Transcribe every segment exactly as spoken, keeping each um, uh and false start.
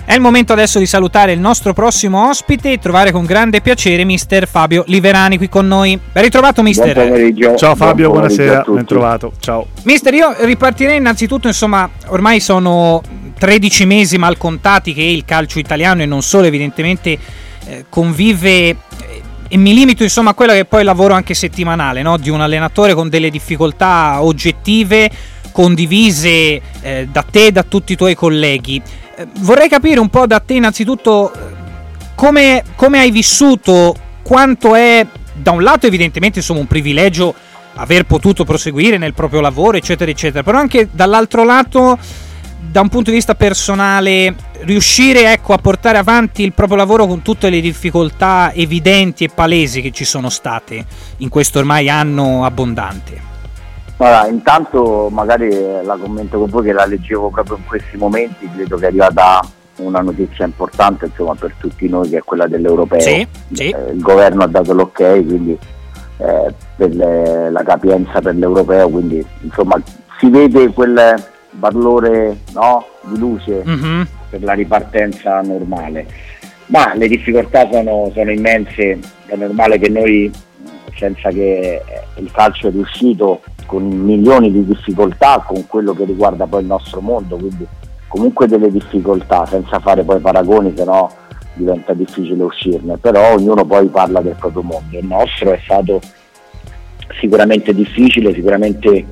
È il momento adesso di salutare il nostro prossimo ospite e trovare con grande piacere mister Fabio Liverani qui con noi. Ben ritrovato mister. Buon pomeriggio. Ciao Fabio, Buon buonasera, ben trovato. Ciao. Mister, io ripartirei innanzitutto, insomma, ormai sono tredici mesi mal contati che il calcio italiano e non solo evidentemente eh, convive eh, e mi limito insomma a quello che è poi il lavoro anche settimanale, no? Di un allenatore con delle difficoltà oggettive condivise eh, da te e da tutti i tuoi colleghi. Eh, vorrei capire un po' da te innanzitutto come, come hai vissuto, quanto è da un lato evidentemente insomma un privilegio aver potuto proseguire nel proprio lavoro eccetera eccetera, però anche dall'altro lato da un punto di vista personale riuscire ecco a portare avanti il proprio lavoro con tutte le difficoltà evidenti e palesi che ci sono state in questo ormai anno abbondante. Allora, intanto magari la commento con voi che la leggevo proprio in questi momenti, credo che è arrivata una notizia importante insomma per tutti noi, che è quella dell'europeo. Sì, sì. Eh, il governo ha dato l'ok, quindi eh, per le, la capienza per l'europeo, quindi insomma si vede quel valore, no, di luce mm-hmm. per la ripartenza normale, ma le difficoltà sono, sono immense. È normale che noi, senza che il calcio è riuscito con milioni di difficoltà con quello che riguarda poi il nostro mondo, quindi comunque delle difficoltà, senza fare poi paragoni, se no diventa difficile uscirne, però ognuno poi parla del proprio mondo. Il nostro è stato sicuramente difficile, sicuramente eh,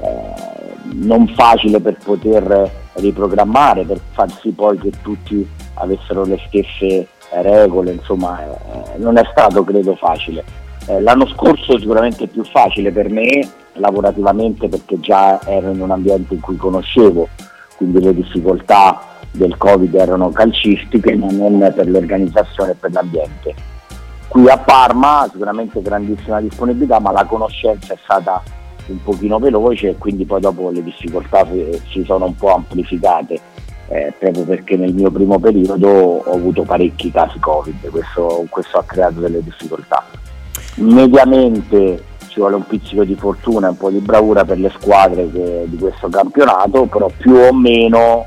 non facile per poter riprogrammare, per far sì poi che tutti avessero le stesse regole, insomma eh, non è stato credo facile. Eh, l'anno scorso sicuramente più facile per me lavorativamente, perché già ero in un ambiente in cui conoscevo, quindi le difficoltà del Covid erano calcistiche ma non per l'organizzazione e per l'ambiente. Qui a Parma sicuramente grandissima disponibilità, ma la conoscenza è stata un pochino veloce e quindi poi dopo le difficoltà si sono un po' amplificate, eh, proprio perché nel mio primo periodo ho avuto parecchi casi Covid, questo, questo ha creato delle difficoltà. Mediamente ci vuole un pizzico di fortuna e un po' di bravura per le squadre che, di questo campionato, però più o meno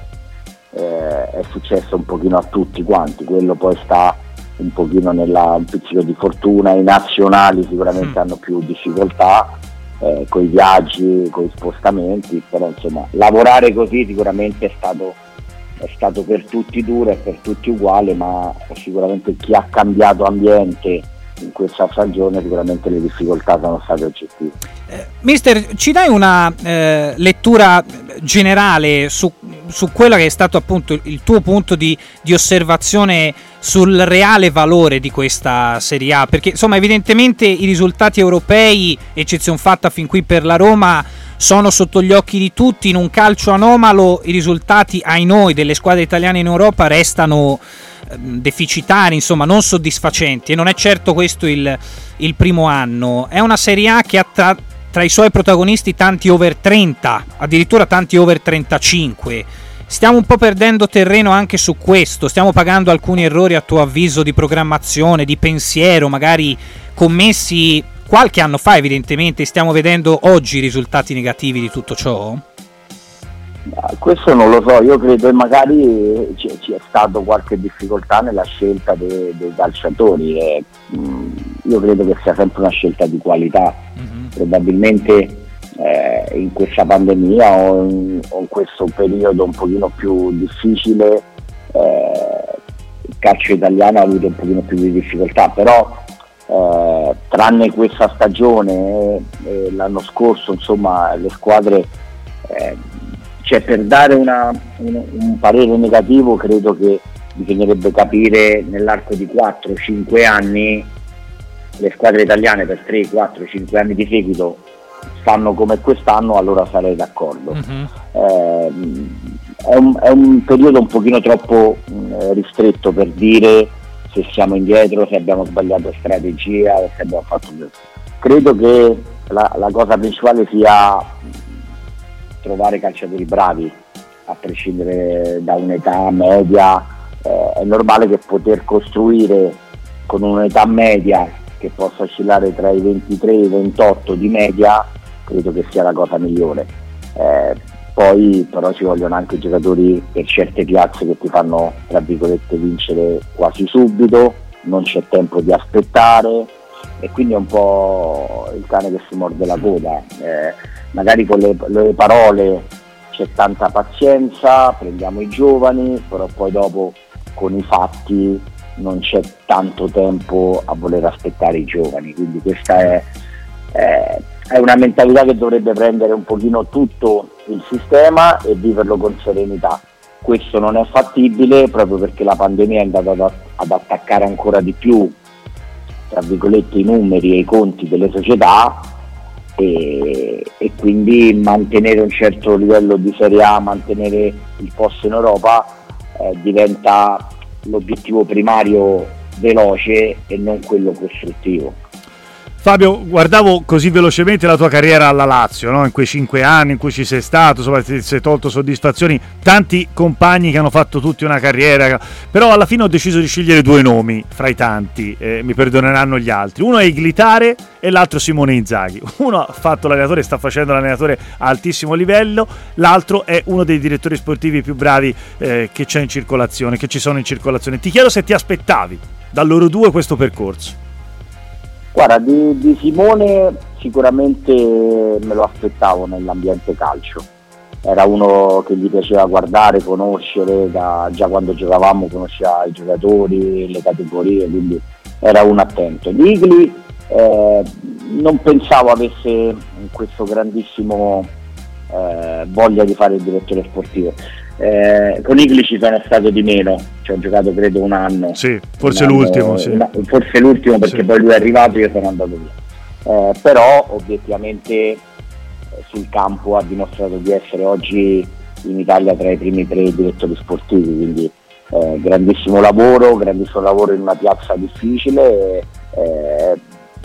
eh, è successo un pochino a tutti quanti, quello poi sta un pochino nella un pizzico di fortuna. I nazionali sicuramente mm. hanno più difficoltà eh, con i viaggi, con i spostamenti, però insomma lavorare così sicuramente è stato, è stato per tutti duro e per tutti uguale, ma sicuramente chi ha cambiato ambiente in questa stagione sicuramente le difficoltà sono state oggettive. Eh, mister, ci dai una eh, lettura generale su, su quello che è stato appunto il tuo punto di, di osservazione sul reale valore di questa Serie A? Perché insomma evidentemente i risultati europei, eccezion fatta fin qui per la Roma, sono sotto gli occhi di tutti. In un calcio anomalo i risultati, ai noi, delle squadre italiane in Europa restano deficitari, insomma non soddisfacenti, e non è certo questo il, il primo anno. È una Serie A che ha tra, tra i suoi protagonisti tanti over trenta, addirittura tanti over trentacinque. Stiamo un po' perdendo terreno anche su questo, stiamo pagando alcuni errori a tuo avviso di programmazione, di pensiero, magari commessi qualche anno fa. Evidentemente stiamo vedendo oggi i risultati negativi di tutto ciò? Questo non lo so, io credo che magari ci, ci è stato qualche difficoltà nella scelta dei, dei calciatori e, mh, io credo che sia sempre una scelta di qualità. Mm-hmm. Probabilmente eh, in questa pandemia o in, o in questo periodo un pochino più difficile eh, il calcio italiano ha avuto un pochino più di difficoltà, però eh, tranne questa stagione e l'anno scorso insomma le squadre eh, cioè per dare una, un, un parere negativo credo che bisognerebbe capire nell'arco di quattro cinque anni le squadre italiane per tre quattro cinque anni di seguito stanno come quest'anno, allora sarei d'accordo. Mm-hmm. Eh, è, un, è un periodo un pochino troppo mh, ristretto per dire se siamo indietro, se abbiamo sbagliato strategia o se abbiamo fatto. Credo che la, la cosa principale sia trovare calciatori bravi, a prescindere da un'età media. Eh, è normale che poter costruire con un'età media che possa oscillare tra i ventitré e i ventotto di media, credo che sia la cosa migliore. Eh, poi però ci vogliono anche giocatori per certe piazze che ti fanno, tra virgolette, vincere quasi subito, non c'è tempo di aspettare, e quindi è un po' il cane che si morde la coda. Eh, magari con le, le parole c'è tanta pazienza, prendiamo i giovani, però poi dopo con i fatti non c'è tanto tempo a voler aspettare i giovani, quindi questa è, è, è una mentalità che dovrebbe prendere un pochino tutto il sistema e viverlo con serenità. Questo non è fattibile proprio perché la pandemia è andata ad, ad attaccare ancora di più, tra virgolette, i numeri e i conti delle società, e, e quindi mantenere un certo livello di Serie A, mantenere il posto in Europa eh, diventa l'obiettivo primario veloce e non quello costruttivo. Fabio, guardavo così velocemente la tua carriera alla Lazio, no? In quei cinque anni in cui ci sei stato, insomma, ti sei tolto soddisfazioni, tanti compagni che hanno fatto tutti una carriera, però alla fine ho deciso di scegliere due nomi fra i tanti, eh, mi perdoneranno gli altri. Uno è Iglitare e l'altro Simone Inzaghi. Uno ha fatto l'allenatore, sta facendo l'allenatore a altissimo livello, l'altro è uno dei direttori sportivi più bravi eh, che c'è in circolazione, che ci sono in circolazione. Ti chiedo se ti aspettavi da loro due questo percorso. Guarda, di, di Simone sicuramente me lo aspettavo nell'ambiente calcio, era uno che gli piaceva guardare, conoscere, da, già quando giocavamo conosceva i giocatori, le categorie, quindi era un attento. Di Igli eh, non pensavo avesse questo grandissimo eh, voglia di fare il direttore sportivo. Eh, con Igli ci sono stato di meno, ci ho giocato credo un anno, sì, forse un anno, l'ultimo sì. una, forse l'ultimo perché sì. Poi lui è arrivato e io sono andato via, eh, però obiettivamente eh, sul campo ha dimostrato di essere oggi in Italia tra i primi tre direttori sportivi, quindi eh, grandissimo lavoro, grandissimo lavoro in una piazza difficile, eh,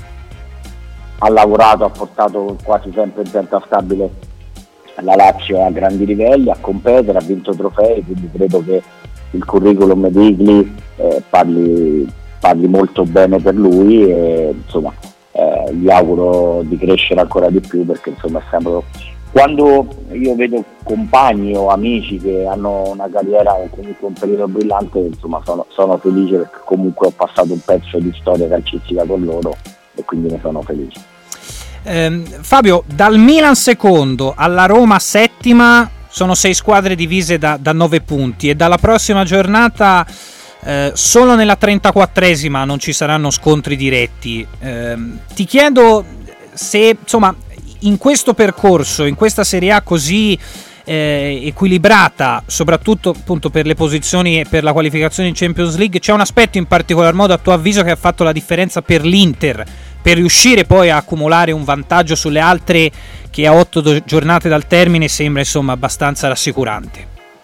ha lavorato, ha portato quasi sempre in pianta stabile la Lazio a grandi livelli, a competere, ha vinto trofei, quindi credo che il curriculum di Igli eh, parli, parli molto bene per lui, e insomma eh, gli auguro di crescere ancora di più, perché insomma è sempre, quando io vedo compagni o amici che hanno una carriera o comunque un periodo brillante, insomma sono, sono felice perché comunque ho passato un pezzo di storia calcistica con loro e quindi ne sono felice. Eh, Fabio, dal Milan secondo alla Roma settima sono sei squadre divise da, da nove punti, e dalla prossima giornata eh, solo nella trentaquattresima non ci saranno scontri diretti. Eh, ti chiedo se insomma in questo percorso, in questa Serie A così eh, equilibrata, soprattutto appunto per le posizioni e per la qualificazione in Champions League, c'è un aspetto in particolar modo a tuo avviso che ha fatto la differenza per l'Inter, per riuscire poi a accumulare un vantaggio sulle altre che a otto do- giornate dal termine sembra insomma abbastanza rassicurante?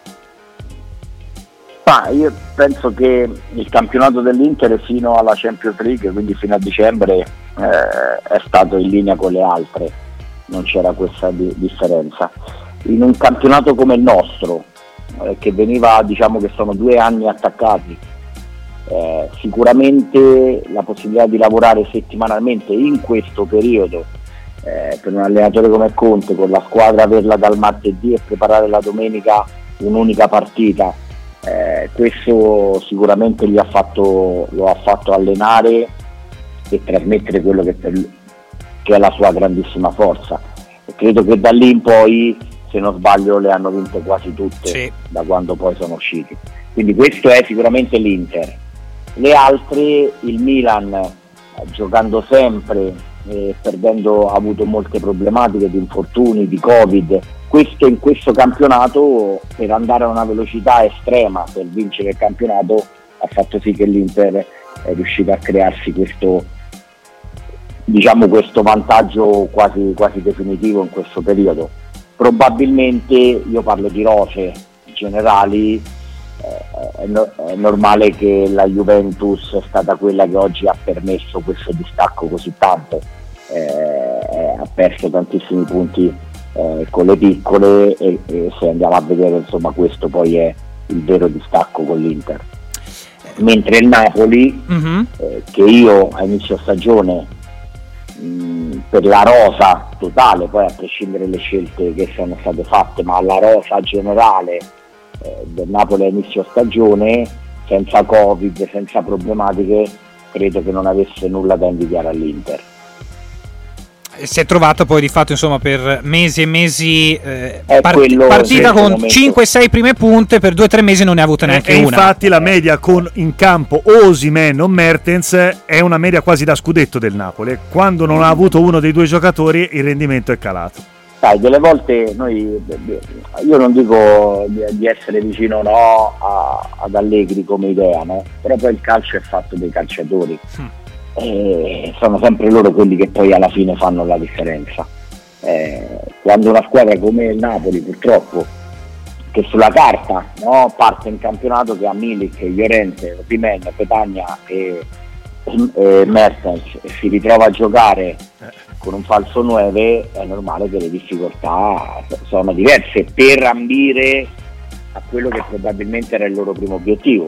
Ma io penso che il campionato dell'Inter fino alla Champions League, quindi fino a dicembre, eh, è stato in linea con le altre, non c'era questa di- differenza. In un campionato come il nostro, eh, che veniva, diciamo che sono due anni attaccati, Eh, sicuramente la possibilità di lavorare settimanalmente in questo periodo eh, per un allenatore come Conte, con la squadra averla dal martedì e preparare la domenica un'unica partita, eh, questo sicuramente gli ha fatto, lo ha fatto allenare e trasmettere quello che, per, che è la sua grandissima forza, e credo che da lì in poi, se non sbaglio, le hanno vinte quasi tutte, sì, da quando poi sono usciti, quindi questo è sicuramente l'Inter. Le altre, il Milan, eh, giocando sempre, eh, perdendo, ha avuto molte problematiche di infortuni, di Covid. Questo in questo campionato, per andare a una velocità estrema per vincere il campionato, ha fatto sì che l'Inter è riuscito a crearsi questo, diciamo, questo vantaggio quasi, quasi definitivo in questo periodo. Probabilmente, io parlo di rose generali, È, no, è normale che la Juventus è stata quella che oggi ha permesso questo distacco così tanto, eh, ha perso tantissimi punti eh, con le piccole, e, e se andiamo a vedere, insomma, questo poi è il vero distacco con l'Inter, mentre il Napoli, mm-hmm. eh, che io a inizio stagione mh, per la rosa totale, poi a prescindere dalle scelte che sono state fatte, ma la rosa generale eh, del Napoli a inizio stagione, senza Covid, senza problematiche, credo che non avesse nulla da invidiare all'Inter. Si è trovato poi di fatto, insomma, per mesi e mesi eh, part- quello, partita con cinque sei prime punte, per due o tre mesi non ne ha avute neanche e una. Infatti la media con in campo Osimhen o Mertens è una media quasi da scudetto del Napoli. Quando non ha avuto uno dei due giocatori il rendimento è calato. Sai, delle volte noi, io non dico di, di essere vicino no a, ad Allegri come idea, no? Però poi il calcio è fatto dei calciatori. Hm. E sono sempre loro quelli che poi alla fine fanno la differenza. Eh, quando una squadra come il Napoli, purtroppo, che sulla carta no, parte in campionato che ha Milik, Llorente, Osimhen, Petagna e, e Mertens, e si ritrova a giocare con un falso nove, è normale che le difficoltà sono diverse per ambire a quello che probabilmente era il loro primo obiettivo.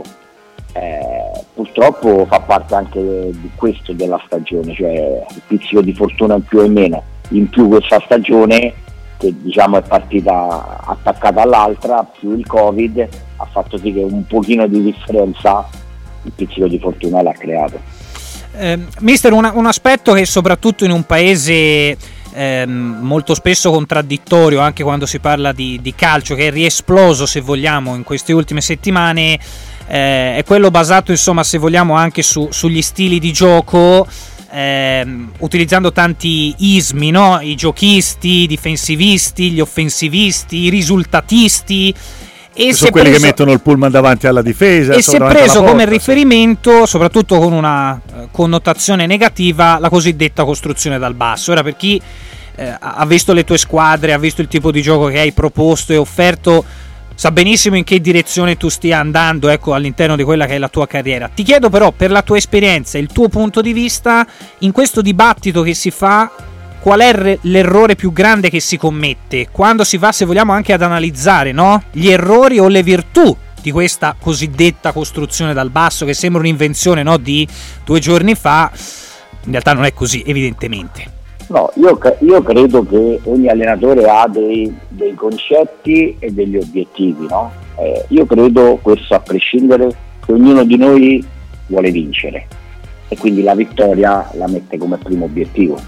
Eh, purtroppo fa parte anche di questo della stagione, cioè il pizzico di fortuna in più e meno. In più questa stagione, che diciamo è partita attaccata all'altra, più il Covid ha fatto sì che un pochino di differenza il pizzico di fortuna l'ha creato. Eh, mister, una, un aspetto che soprattutto in un paese eh, molto spesso contraddittorio, anche quando si parla di, di calcio, che è riesploso, se vogliamo, in queste ultime settimane, Eh, è quello basato, insomma, se vogliamo, anche su, sugli stili di gioco, ehm, utilizzando tanti ismi, no? I giochisti, i difensivisti, gli offensivisti, i risultatisti. E sono quelli preso, che mettono il pullman davanti alla difesa. E si è preso come riferimento, soprattutto con una eh, connotazione negativa, la cosiddetta costruzione dal basso. Ora, per chi eh, ha visto le tue squadre, ha visto il tipo di gioco che hai proposto e offerto, sa benissimo in che direzione tu stia andando, ecco, all'interno di quella che è la tua carriera. Ti chiedo però, per la tua esperienza, il tuo punto di vista, in questo dibattito che si fa, qual è l'errore più grande che si commette quando si va, se vogliamo, anche ad analizzare, no? Gli errori o le virtù di questa cosiddetta costruzione dal basso, che sembra un'invenzione, no, di due giorni fa. In realtà non è così, evidentemente. No, io, io credo che ogni allenatore ha dei, dei concetti e degli obiettivi, no? Eh, io credo, questo a prescindere, che ognuno di noi vuole vincere e quindi la vittoria la mette come primo obiettivo.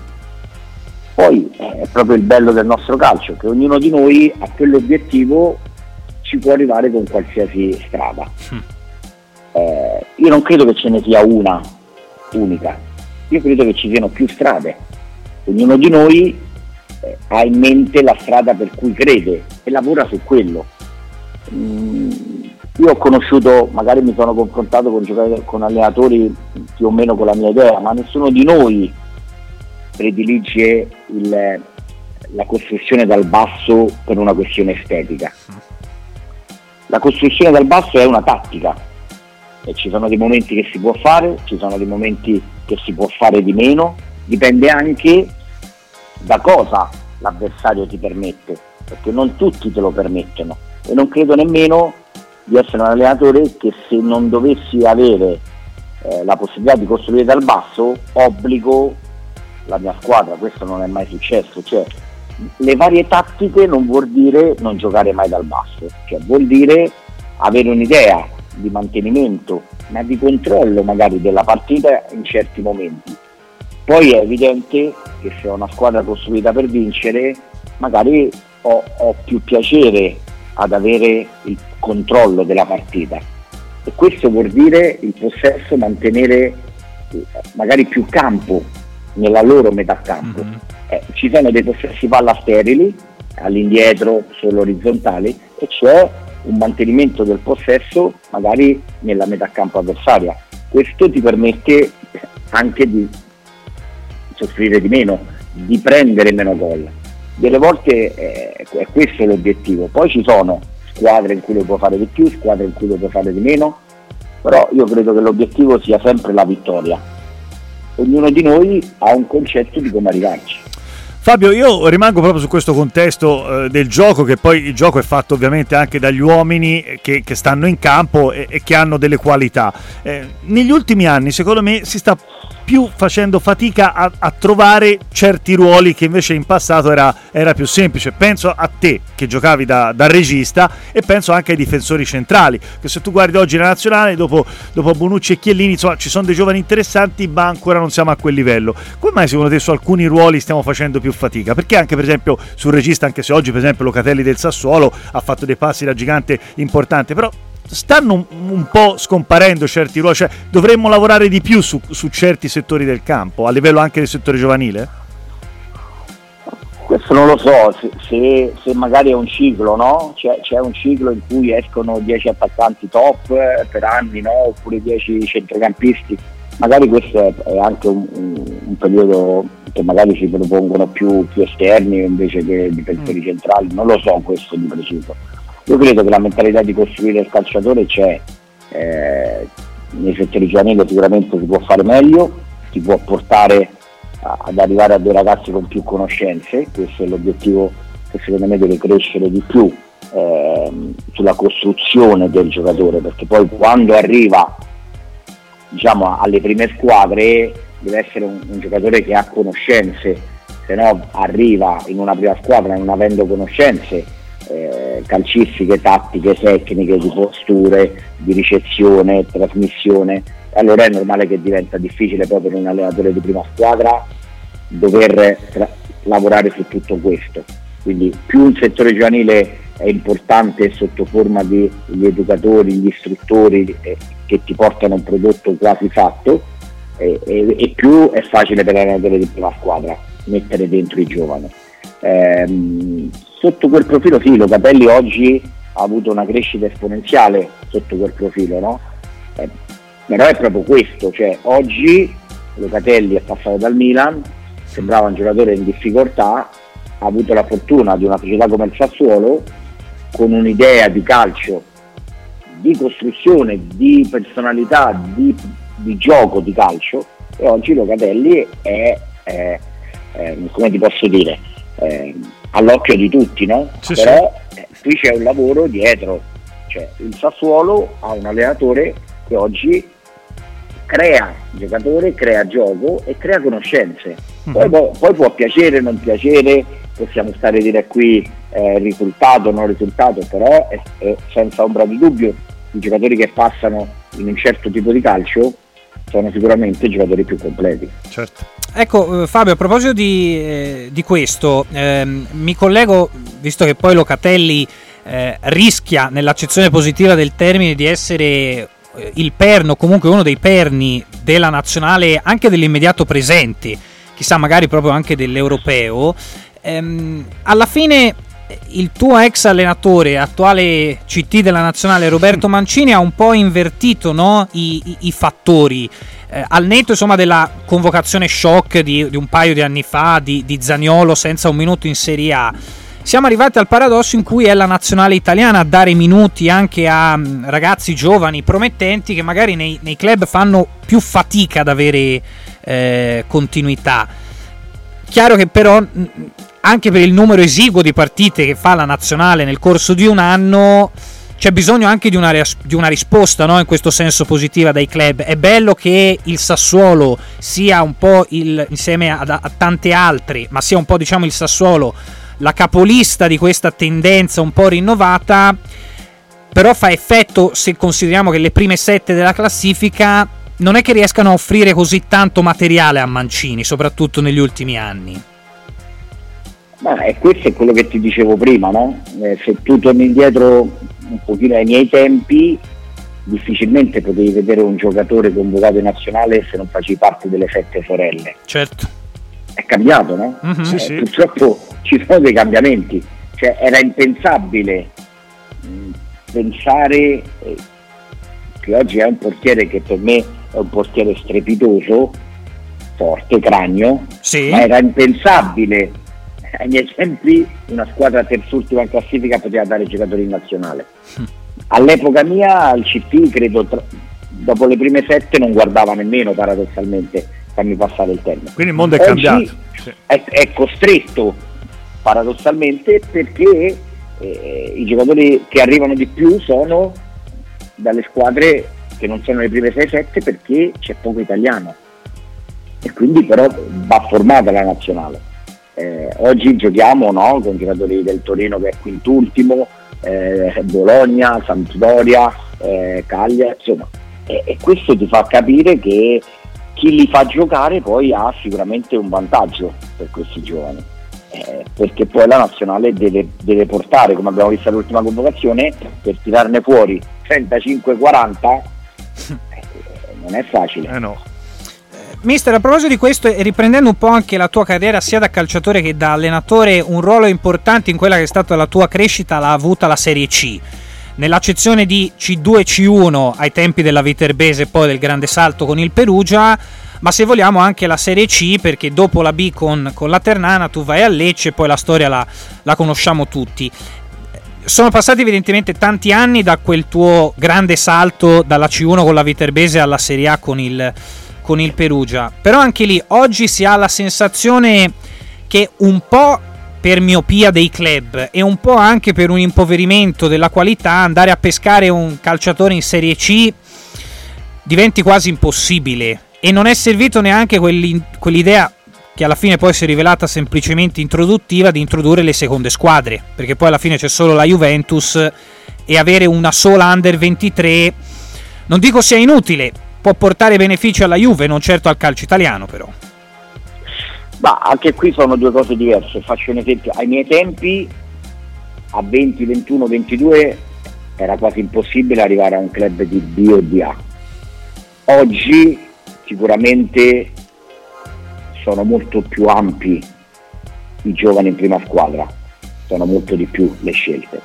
Poi eh, è proprio il bello del nostro calcio, che ognuno di noi a quell'obiettivo ci può arrivare con qualsiasi strada. Eh, io non credo che ce ne sia una unica, io credo che ci siano più strade. Ognuno di noi eh, ha in mente la strada per cui crede e lavora su quello. Mm, io ho conosciuto, magari mi sono confrontato con giocatori, con allenatori più o meno con la mia idea, ma nessuno di noi predilige il, la costruzione dal basso per una questione estetica. La costruzione dal basso è una tattica e ci sono dei momenti che si può fare, ci sono dei momenti che si può fare di meno, dipende anche da cosa l'avversario ti permette, perché non tutti te lo permettono, e non credo nemmeno di essere un allenatore che, se non dovessi avere eh, la possibilità di costruire dal basso, obbligo la mia squadra. Questo non è mai successo. Cioè, le varie tattiche non vuol dire non giocare mai dal basso, cioè vuol dire avere un'idea di mantenimento, ma di controllo magari della partita in certi momenti. Poi è evidente che se ho una squadra costruita per vincere, magari ho, ho più piacere ad avere il controllo della partita, e questo vuol dire il possesso, mantenere magari più campo nella loro metà campo. Mm-hmm. Eh, ci sono dei possessi palla sterili, all'indietro, solo orizzontali, e c'è un mantenimento del possesso magari nella metà campo avversaria. Questo ti permette anche di soffrire di meno, di prendere meno gol. Delle volte eh, è questo l'obiettivo. Poi ci sono squadre in cui lo può fare di più, squadre in cui lo può fare di meno, però io credo che l'obiettivo sia sempre la vittoria. Ognuno di noi ha un concetto di come arrivarci. Fabio, io rimango proprio su questo contesto eh, del gioco, che poi il gioco è fatto ovviamente anche dagli uomini che, che stanno in campo e, e che hanno delle qualità. Eh, negli ultimi anni, secondo me, si sta più facendo fatica a, a trovare certi ruoli che invece in passato era, era più semplice. Penso a te che giocavi da, da regista, e penso anche ai difensori centrali, che se tu guardi oggi la nazionale, dopo, dopo Bonucci e Chiellini, insomma, ci sono dei giovani interessanti, ma ancora non siamo a quel livello. Come mai secondo te su alcuni ruoli stiamo facendo più fatica? Perché anche per esempio sul regista, anche se oggi per esempio Locatelli del Sassuolo ha fatto dei passi da gigante importanti, però stanno un, un po' scomparendo certi ruoli, cioè dovremmo lavorare di più su, su certi settori del campo, a livello anche del settore giovanile? Questo non lo so, se, se, se magari è un ciclo, no? C'è, c'è un ciclo in cui escono dieci attaccanti top eh, per anni, no? Oppure dieci centrocampisti, magari questo è, è anche un, un, un periodo che magari si propongono più, più esterni invece che difensori mm. centrali, non lo so questo di preciso. Io credo che la mentalità di costruire il calciatore c'è, eh, nei settori giovanili sicuramente si può fare meglio, si può portare a, ad arrivare a dei ragazzi con più conoscenze, questo è l'obiettivo che secondo me deve crescere di più eh, sulla costruzione del giocatore, perché poi quando arriva, diciamo, alle prime squadre deve essere un, un giocatore che ha conoscenze, se no arriva in una prima squadra non avendo conoscenze Eh, calcistiche, tattiche, tecniche, di posture, di ricezione, trasmissione, allora è normale che diventa difficile proprio per un allenatore di prima squadra dover tra- lavorare su tutto questo. Quindi più un settore giovanile è importante sotto forma di gli educatori, gli istruttori eh, che ti portano un prodotto quasi fatto, eh, e, e più è facile per l'allenatore di prima squadra mettere dentro i giovani. Ehm, sotto quel profilo sì, Locatelli oggi ha avuto una crescita esponenziale sotto quel profilo, no? Eh, però è proprio questo, cioè oggi Locatelli è passato dal Milan, sembrava un giocatore in difficoltà, ha avuto la fortuna di una società come il Sassuolo con un'idea di calcio, di costruzione, di personalità, di, di gioco di calcio, e oggi Locatelli è, è, è come ti posso dire, Eh, all'occhio di tutti, no? Sì, però sì. Eh, qui c'è un lavoro dietro, cioè il Sassuolo ha un allenatore che oggi crea giocatore, crea gioco e crea conoscenze. Mm-hmm. Poi, poi, poi può piacere, non piacere, possiamo stare a dire qui eh, risultato, non risultato, però è, è senza ombra di dubbio i giocatori che passano in un certo tipo di calcio sono sicuramente i giocatori più completi. Certo. Ecco, Fabio, a proposito di, eh, di questo, ehm, mi collego, visto che poi Locatelli eh, rischia, nell'accezione positiva del termine, di essere eh, il perno, comunque uno dei perni della nazionale, anche dell'immediato presente, chissà magari proprio anche dell'europeo, ehm, alla fine il tuo ex allenatore, attuale C T della nazionale, Roberto Mancini, ha un po' invertito, no, i, i, i fattori. Eh, al netto insomma della convocazione shock di, di un paio di anni fa di, di Zaniolo senza un minuto in Serie A, siamo arrivati al paradosso in cui è la nazionale italiana a dare minuti anche a mh, ragazzi giovani promettenti che magari nei, nei club fanno più fatica ad avere eh, continuità. Chiaro che però mh, anche per il numero esiguo di partite che fa la nazionale nel corso di un anno c'è bisogno anche di una, di una risposta, no? In questo senso positiva dai club. È bello che il Sassuolo sia un po' il, insieme a, a tante altre, ma sia un po', diciamo, il Sassuolo la capolista di questa tendenza un po' rinnovata, però fa effetto se consideriamo che le prime sette della classifica non è che riescano a offrire così tanto materiale a Mancini, soprattutto negli ultimi anni. Ma e questo è quello che ti dicevo prima, no? Eh, se tu torni indietro un pochino ai miei tempi, difficilmente potevi vedere un giocatore convocato in nazionale se non facevi parte delle sette sorelle. Certo. È cambiato, no? Mm-hmm. Eh, sì, sì. Purtroppo ci sono dei cambiamenti, cioè era impensabile mh, pensare eh, che oggi è un portiere che per me è un portiere strepitoso, forte, cragno, sì. Ma era impensabile ai miei tempi una squadra terzultima in classifica poteva dare giocatori in nazionale. All'epoca mia al C T credo tra, dopo le prime sette non guardava nemmeno paradossalmente fammi passare il termine. Quindi il mondo è Oggi cambiato. È, è costretto paradossalmente perché eh, i giocatori che arrivano di più sono dalle squadre che non sono le prime sei sette perché c'è poco italiano e quindi però va formata la nazionale. Eh, oggi giochiamo, no, con giocatori del Torino che è quintultimo, eh, Bologna, Sampdoria, eh, Cagliari, insomma, e, e questo ti fa capire che chi li fa giocare poi ha sicuramente un vantaggio per questi giovani, eh, perché poi la nazionale deve, deve portare, come abbiamo visto all'ultima convocazione, per tirarne fuori trentacinque quaranta eh, non è facile. Eh no. Mister, a proposito di questo e riprendendo un po' anche la tua carriera sia da calciatore che da allenatore, un ruolo importante in quella che è stata la tua crescita l'ha avuta la Serie C, nell'accezione di C due C uno ai tempi della Viterbese e poi del grande salto con il Perugia, ma se vogliamo anche la Serie C, perché dopo la B con, con la Ternana tu vai a Lecce e poi la storia la, la conosciamo tutti. Sono passati evidentemente tanti anni da quel tuo grande salto dalla C uno con la Viterbese alla Serie A con il con il Perugia, però anche lì oggi si ha la sensazione che un po' per miopia dei club e un po' anche per un impoverimento della qualità andare a pescare un calciatore in Serie C diventi quasi impossibile, e non è servito neanche quell'idea che alla fine poi si è rivelata semplicemente introduttiva di introdurre le seconde squadre, perché poi alla fine c'è solo la Juventus e avere una sola under ventitré non dico sia inutile, può portare benefici alla Juve, non certo al calcio italiano però. Ma anche qui sono due cose diverse. Faccio un esempio: ai miei tempi a venti, ventuno, ventidue era quasi impossibile arrivare a un club di B o di A. Oggi sicuramente sono molto più ampi i giovani in prima squadra, sono molto di più le scelte,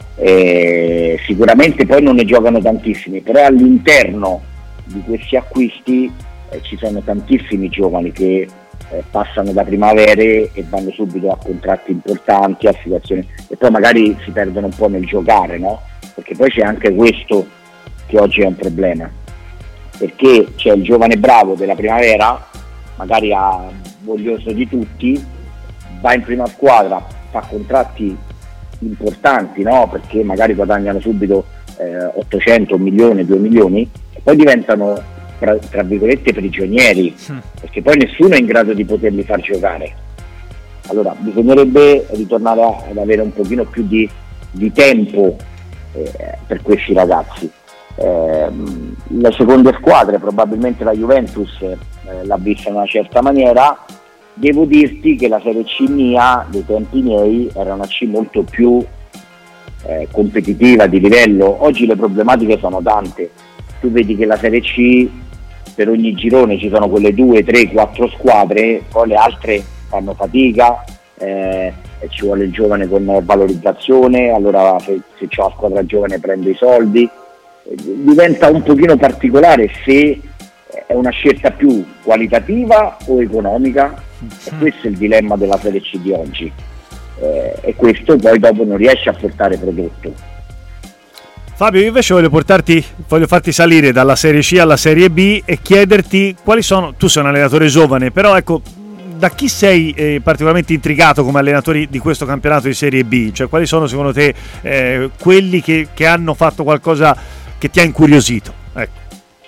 e sicuramente poi non ne giocano tantissimi, però all'interno di questi acquisti eh, ci sono tantissimi giovani che eh, passano da primavere e vanno subito a contratti importanti, a situazioni, e poi magari si perdono un po' nel giocare, no? Perché poi c'è anche questo che oggi è un problema, perché c'è il giovane bravo della primavera, magari ha voglioso di tutti, va in prima squadra, fa contratti importanti, no? Perché magari guadagnano subito eh, ottocento, un milione, due milioni, e poi diventano tra, tra virgolette prigionieri, mm. perché poi nessuno è in grado di poterli far giocare. Allora bisognerebbe ritornare a, ad avere un pochino più di, di tempo eh, per questi ragazzi. Eh, le seconde squadre, probabilmente la Juventus eh, l'ha vista in una certa maniera. Devo dirti che la Serie C mia, dei tempi miei, era una C molto più eh, competitiva, di livello. Oggi le problematiche sono tante. Tu vedi che la Serie C, per ogni girone ci sono quelle due, tre, quattro squadre, poi le altre fanno fatica, eh, e ci vuole il giovane con valorizzazione, allora se, se c'è la squadra giovane prende i soldi. Eh, diventa un pochino particolare se è una scelta più qualitativa o economica, e questo è il dilemma della Serie C di oggi, eh, e questo poi dopo non riesce a portare prodotto. Fabio, io invece voglio portarti, voglio farti salire dalla Serie C alla Serie B e chiederti quali sono, tu sei un allenatore giovane, però ecco, da chi sei eh, particolarmente intrigato come allenatore di questo campionato di Serie B? Cioè quali sono secondo te eh, quelli che, che hanno fatto qualcosa che ti ha incuriosito? Ecco.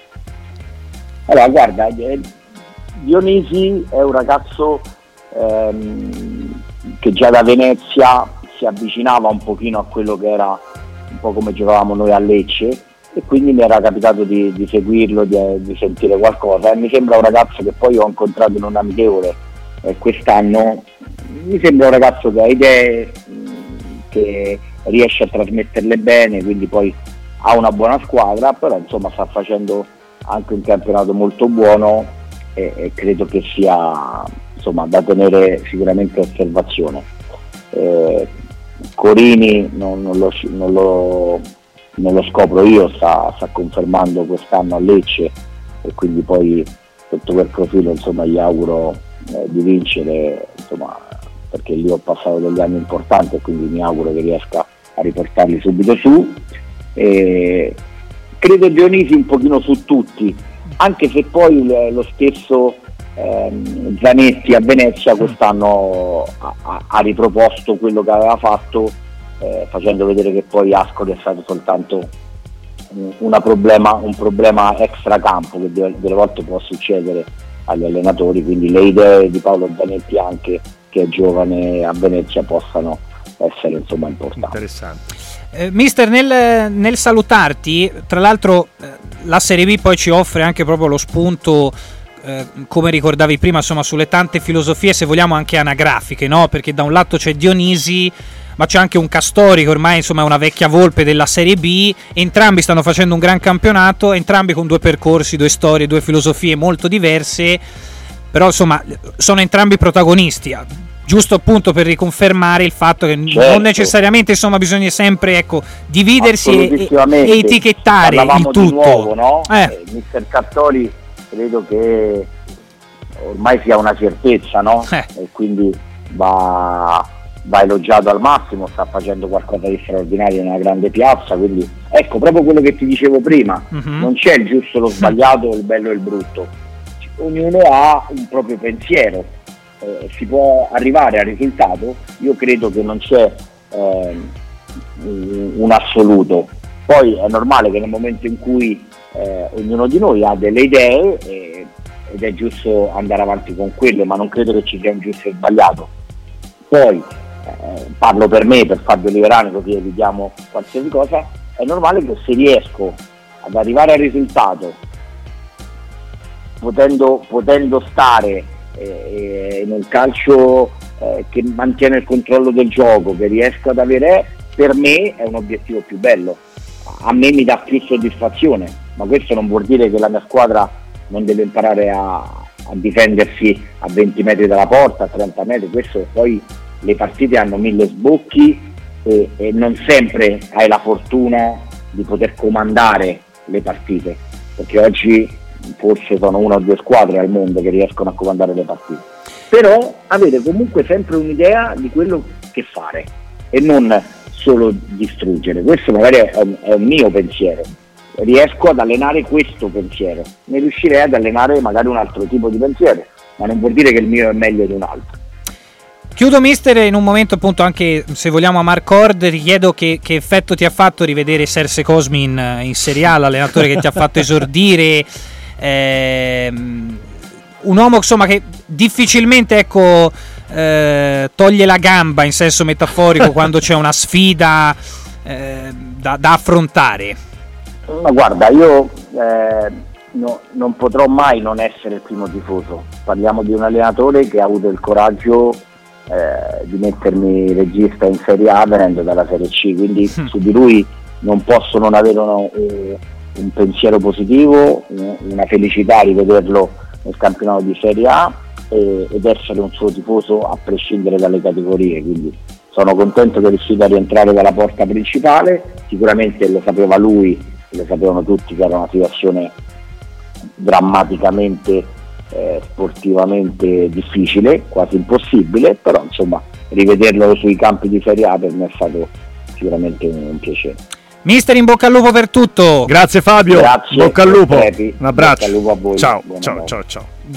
Allora guarda, Dionisi è un ragazzo ehm, che già da Venezia si avvicinava un pochino a quello che era un po' come giocavamo noi a Lecce, e quindi mi era capitato di, di seguirlo, di, di sentire qualcosa, e mi sembra un ragazzo che poi ho incontrato in un amichevole eh, quest'anno. Mi sembra un ragazzo che ha idee, che riesce a trasmetterle bene, quindi poi ha una buona squadra, però insomma sta facendo anche un campionato molto buono, e, e credo che sia insomma da tenere sicuramente osservazione. Eh, Corini non, non, lo, non, lo, non lo scopro io, sta, sta confermando quest'anno a Lecce, e quindi poi sotto quel profilo insomma gli auguro eh, di vincere, insomma, perché lì ho passato degli anni importanti e quindi mi auguro che riesca a riportarli subito su. E credo Dionisi un pochino su tutti, anche se poi lo stesso ehm, Zanetti a Venezia quest'anno ha, ha, ha riproposto quello che aveva fatto, eh, facendo vedere che poi Ascoli è stato soltanto una problema, un problema extracampo che delle, delle volte può succedere agli allenatori, quindi le idee di Paolo Zanetti, anche che è giovane a Venezia, possano essere insomma importanti. Interessante. Eh, mister, nel, nel salutarti, tra l'altro eh, la Serie B poi ci offre anche proprio lo spunto, eh, come ricordavi prima, insomma, sulle tante filosofie, se vogliamo anche anagrafiche, no? Perché da un lato c'è Dionisi, ma c'è anche un Castori che ormai insomma è una vecchia volpe della Serie B. Entrambi stanno facendo un gran campionato, entrambi con due percorsi, due storie, due filosofie molto diverse, però insomma sono entrambi protagonisti, giusto appunto per riconfermare il fatto che certo, non necessariamente insomma bisogna sempre, ecco, dividersi e, e etichettare il tutto. Di nuovo, no? eh. eh, mister Castori credo che ormai sia una certezza, no? eh. E quindi va va elogiato al massimo, sta facendo qualcosa di straordinario nella grande piazza, quindi ecco, proprio quello che ti dicevo prima, uh-huh. non c'è il giusto, lo sbagliato, il bello e il brutto, ognuno ha un proprio pensiero, eh, si può arrivare al risultato, io credo che non c'è eh, un assoluto, poi è normale che nel momento in cui eh, ognuno di noi ha delle idee eh, ed è giusto andare avanti con quelle, ma non credo che ci sia un giusto e sbagliato. Poi Eh, parlo per me, per Fabio Liverani, così evitiamo qualsiasi cosa, è normale che se riesco ad arrivare al risultato potendo, potendo stare eh, in un calcio eh, che mantiene il controllo del gioco, che riesco ad avere, per me è un obiettivo più bello, a me mi dà più soddisfazione, ma questo non vuol dire che la mia squadra non deve imparare a, a difendersi a venti metri dalla porta, a trenta metri, questo poi le partite hanno mille sbocchi e, e non sempre hai la fortuna di poter comandare le partite, perché oggi forse sono una o due squadre al mondo che riescono a comandare le partite, però avere comunque sempre un'idea di quello che fare e non solo distruggere. Questo magari è un, è un mio pensiero, riesco ad allenare questo pensiero, ne riuscirei ad allenare magari un altro tipo di pensiero, ma non vuol dire che il mio è meglio di un altro. Chiudo, mister, in un momento appunto anche, se vogliamo, a Marcord, ti chiedo che, che effetto ti ha fatto rivedere Serse Cosmi in, in Serie A, l'allenatore che ti ha fatto esordire, ehm, un uomo insomma che difficilmente, ecco, eh, toglie la gamba in senso metaforico quando c'è una sfida eh, da, da affrontare. Ma guarda, io eh, no, non potrò mai non essere il primo tifoso, parliamo di un allenatore che ha avuto il coraggio Eh, di mettermi regista in Serie A venendo dalla Serie C, quindi mm. su di lui non posso non avere uno, eh, un pensiero positivo, una felicità di vederlo nel campionato di Serie A e, ed essere un suo tifoso a prescindere dalle categorie, quindi sono contento che è riuscito a rientrare dalla porta principale, sicuramente lo sapeva lui, lo sapevano tutti che era una situazione drammaticamente Eh, sportivamente difficile, quasi impossibile, però insomma rivederlo sui campi di Serie A per me è stato sicuramente un, un piacere. Mister, in bocca al lupo per tutto. Grazie Fabio. Grazie, bocca al lupo. Crepi. Un abbraccio. Bocca al lupo a voi. Ciao, Buona ciao, notte. ciao, ciao.